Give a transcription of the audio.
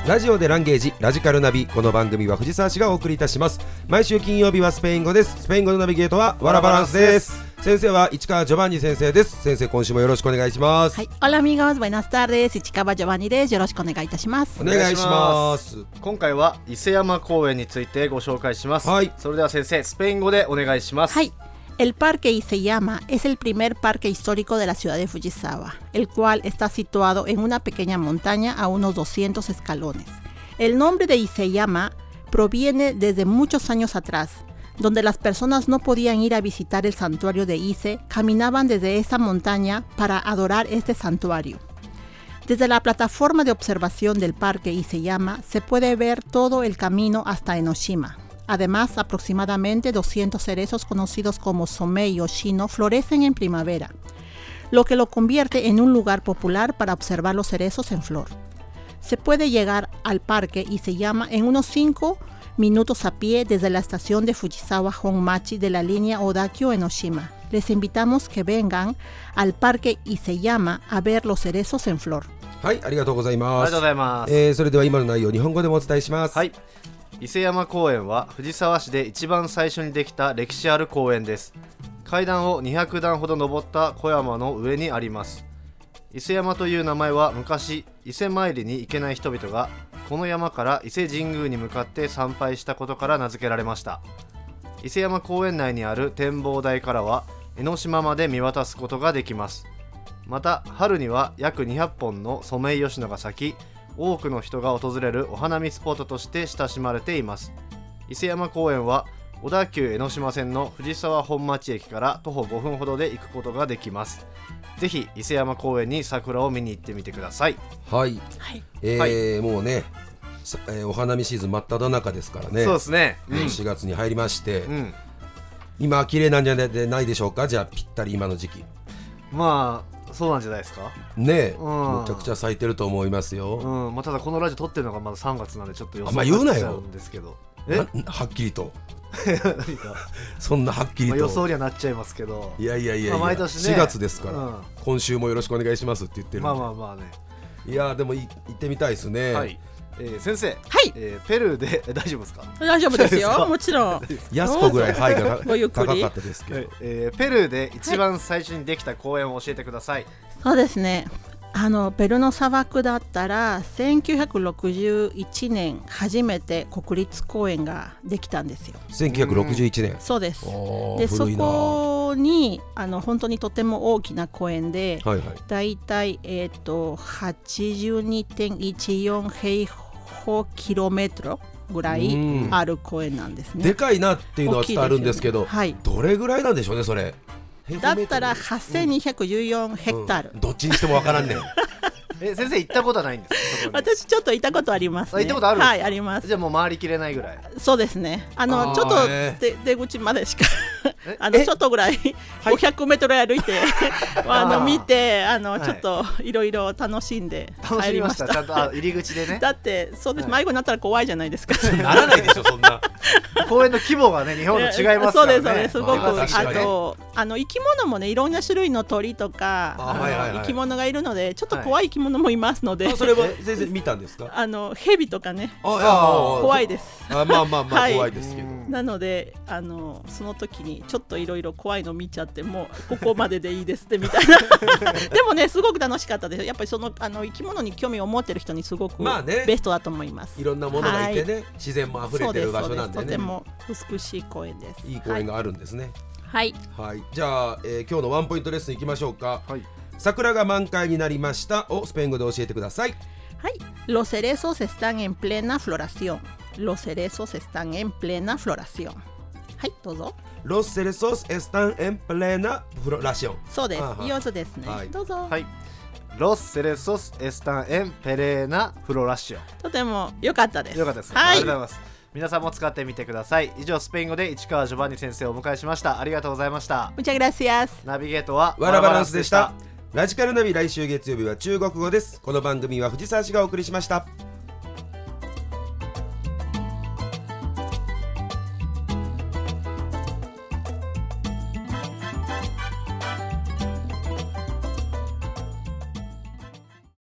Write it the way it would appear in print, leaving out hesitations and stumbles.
ラジオでランゲージラジカルナビ。この番組は藤沢市がお送りいたします。毎週金曜日はスペイン語です。スペイン語のナビゲートはワラバランスです。先生は市川ジョバンニ先生です。先生、今週もよろしくお願いします。 はい、Hola amigos, buenas tardes. 市川ジョバンニです。よろしくお願いいたします。 お願いします。 今回は伊勢山公園についてご紹介します。 はい、 それでは先生、スペイン語でお願いします。 はい。El parque Iseyama es el primer parque histórico de la ciudad de Fujisawa, el cual está situado en una pequeña montaña a unos 200 escalones. El nombre de Iseyama proviene desde muchos años atrás, donde las personas no podían ir a visitar el santuario de Ise, caminaban desde esa montaña para adorar este santuario. Desde la plataforma de observación del parque Iseyama se puede ver todo el camino hasta Enoshima. Además, aproximadamente 200 cerezos conocidos como Somei o Shino florecen en primavera, lo que lo convierte en un lugar popular para observar los cerezos en flor. Se puede llegar al parque Iseyama en unos 5 minutos a pie desde la estación de Fujisawa Honmachi de la línea Odakyu-Enoshima. Les invitamos que vengan al parque Iseyama a ver los cerezos en flor. はい、ありがとうございます。 ありがとうございます。 それでは今の内容、日本語でもお伝えします。 はい。伊勢山公園は藤沢市で一番最初にできた歴史ある公園です。階段を200段ほど登った小山の上にあります。伊勢山という名前は昔、伊勢参りに行けない人々がこの山から伊勢神宮に向かって参拝したことから名付けられました。伊勢山公園内にある展望台からは江ノ島まで見渡すことができます。また春には約200本のソメイヨシノが咲き、多くの人が訪れるお花見スポットとして親しまれています。伊勢山公園は小田急江ノ島線の藤沢本町駅から徒歩5分ほどで行くことができます。ぜひ伊勢山公園に桜を見に行ってみてください。 はい、 はい。 もうね、お花見シーズン真っ只中ですからね。 そうですね、 4月に入りまして、今綺麗なんじゃないでしょうか。じゃあぴったり今の時期。 まあそうなんじゃないですかね。めちゃくちゃ咲いてると思いますよ。 ただこのラジオ撮ってるのがまだ3月なんでちょっと予想言うなよ。 んですけど、 はっきりと何かそんなはっきりと、 予想にはなっちゃいますけど、 いや、 毎年ね、 4月ですから、今週もよろしくお願いしますって言ってる。まあね。 いやでも行ってみたいですね。 はい。先生、 はい、 ペルーで大丈夫ですか？ 大丈夫ですよ、もちろん。 やすこぐらい範囲が高かったですけど、 ペルーで一番最初にできた公園を教えてください。 そうですね、ペルーの砂漠だったら1961年初めて国立公園ができたんですよ。 1961年。 そうです。でそこに本当にとても大きな公園で、だいたい82.14 平方キロメートルぐらいある公園なんですね。 でかいなっていうのは伝わるんですけど、どれぐらいなんでしょうねそれ。 だったら8214ヘクタール、 どっちにしてもわからんねん。 先生行ったことはないんですか？ 私ちょっと行ったことありますね。 行ったことあるんですか？ はい、あります。 じゃあもう回りきれないぐらい。 そうですね、ちょっと出口までしかちょっとぐらい500メートル歩いて見てちょっといろいろ楽しんで帰りました。 ちゃんと入り口でね。 だってそうです、迷子になったら怖いじゃないですか。 ならないでしょそんな。 公園の規模がね日本と違いますからね。 そうです、すごく。生き物もね、いろんな種類の鳥とか生き物がいるので、ちょっと怖い生き物もいますので。 それは全然見たんですか？ ヘビとかね、怖いです。 まあ怖いですけど。 なのでその時にちょっといろいろ怖いの見ちゃって、もうここまででいいですってみたいな。でもね、すごく楽しかったです。やっぱりその生き物に興味を持ってる人にすごくベストだと思います。 いろんなものがいてね、自然もあふれてる場所なんでね。 とても美しい公園です。 いい公園があるんですね。 はい。 じゃあ今日のワンポイントレッスンいきましょうか。桜が満開になりましたをスペイン語で教えてください。 はい。Los cerezos están en plena floración. Los cerezos están en plena floración. はい、どうぞ。 Los cerezos están en plena floración。 そうです。上手ですね。どうぞ。 はい。Los cerezos están en plena floración。 とても良かったです。 良かったです。ありがとうございます。皆さんも使ってみてください。以上、スペイン語で市川ジョバンニ先生をお迎えしました。ありがとうございました。 Muchas gracias。 ナビゲートはワラバランスでした。ラジカルナビ、来週月曜日は中国語です。この番組は藤沢市がお送りしました。